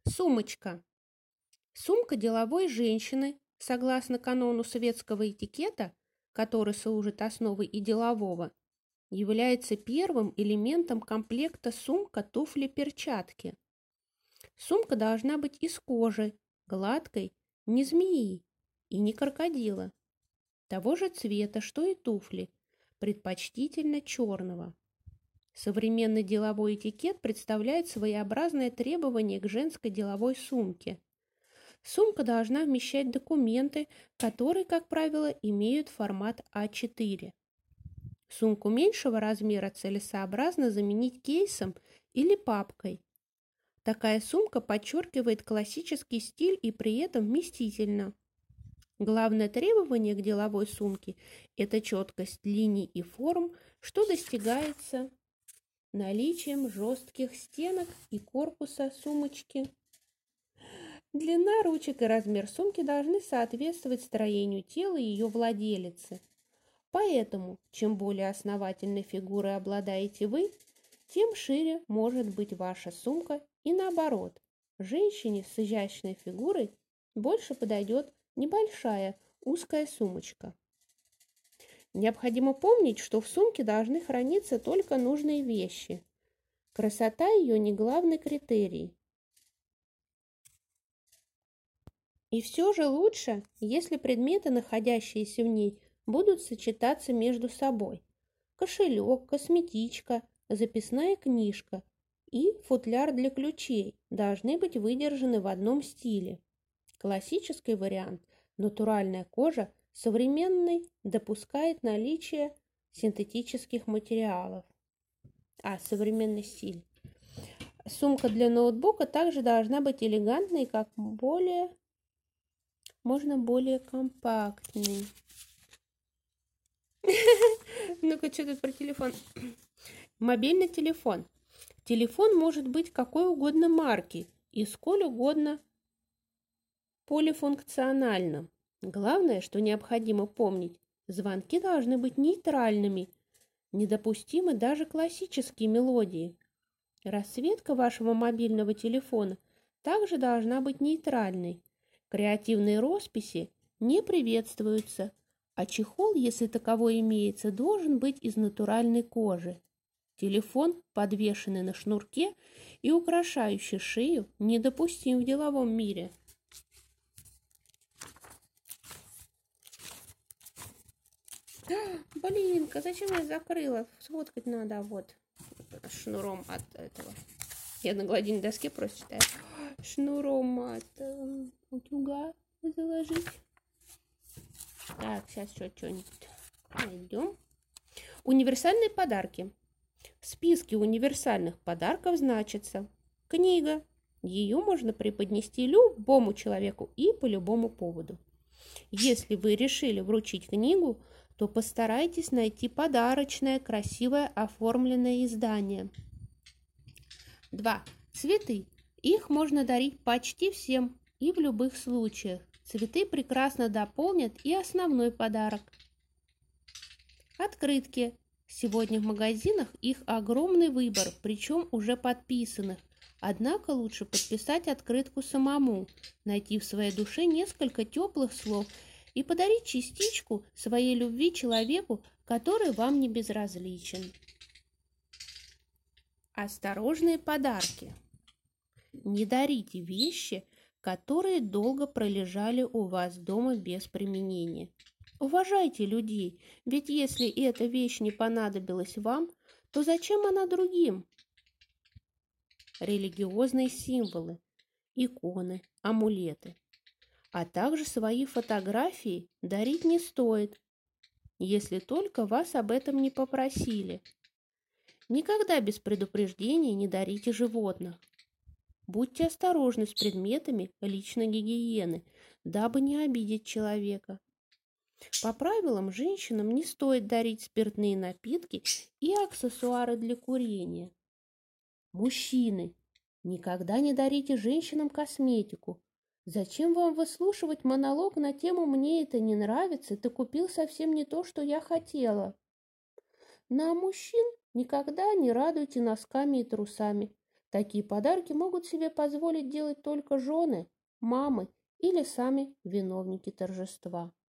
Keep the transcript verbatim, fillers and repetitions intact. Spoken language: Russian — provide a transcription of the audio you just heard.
Сумочка. Сумка деловой женщины, согласно канону советского этикета, который служит основой и делового, является первым элементом комплекта сумка, туфли, перчатки. Сумка должна быть из кожи, гладкой, не змеи и не крокодила. Того же цвета, что и туфли, предпочтительно черного. Современный деловой этикет представляет своеобразное требование к женской деловой сумке. Сумка должна вмещать документы, которые, как правило, имеют формат а четыре. Сумку меньшего размера целесообразно заменить кейсом или папкой. Такая сумка подчеркивает классический стиль и при этом вместительна. Главное требование к деловой сумке – это четкость линий и форм, что достигается наличием жестких стенок и корпуса сумочки. Длина ручек и размер сумки должны соответствовать строению тела ее владелицы. Поэтому, чем более основательной фигурой обладаете вы, тем шире может быть ваша сумка и наоборот. Женщине с изящной фигурой больше подойдет небольшая узкая сумочка. Необходимо помнить, что в сумке должны храниться только нужные вещи. Красота ее не главный критерий. И все же лучше, если предметы, находящиеся в ней, будут сочетаться между собой. Кошелек, косметичка, записная книжка и футляр для ключей должны быть выдержаны в одном стиле. Классический вариант – натуральная кожа, современный допускает наличие синтетических материалов. А, современный стиль. Сумка для ноутбука также должна быть элегантной, как более, можно более компактной. Ну-ка, что тут про телефон? Мобильный телефон. Телефон может быть какой угодно марки и сколь угодно полифункциональным. Главное, что необходимо помнить, звонки должны быть нейтральными, недопустимы даже классические мелодии. Расцветка вашего мобильного телефона также должна быть нейтральной. Креативные росписи не приветствуются, а чехол, если таковой имеется, должен быть из натуральной кожи. Телефон, подвешенный на шнурке и украшающий шею, недопустим в деловом мире. Блинка, зачем я закрыла? Сфоткать надо вот шнуром от этого. Я на гладильной доске просто читаю. Шнуром от э, утюга заложить. Так, сейчас еще что-нибудь найдем. Универсальные подарки. В списке универсальных подарков значится книга. Ее можно преподнести любому человеку и по любому поводу. Если вы решили вручить книгу, то постарайтесь найти подарочное, красивое оформленное издание. два. Цветы. Их можно дарить почти всем и в любых случаях. Цветы прекрасно дополнят и основной подарок. Открытки. Сегодня в магазинах их огромный выбор, причем уже подписанных. Однако лучше подписать открытку самому, найти в своей душе несколько теплых слов и подарить частичку своей любви человеку, который вам не безразличен. Осторожные подарки. Не дарите вещи, которые долго пролежали у вас дома без применения. Уважайте людей, ведь если эта вещь не понадобилась вам, то зачем она другим? Религиозные символы, иконы, амулеты, а также свои фотографии дарить не стоит, если только вас об этом не попросили. Никогда без предупреждения не дарите животных. Будьте осторожны с предметами личной гигиены, дабы не обидеть человека. По правилам, женщинам не стоит дарить спиртные напитки и аксессуары для курения. Мужчины, никогда не дарите женщинам косметику. Зачем вам выслушивать монолог на тему «мне это не нравится, ты купил совсем не то, что я хотела»? На мужчин никогда не радуйте носками и трусами. Такие подарки могут себе позволить делать только жены, мамы или сами виновники торжества.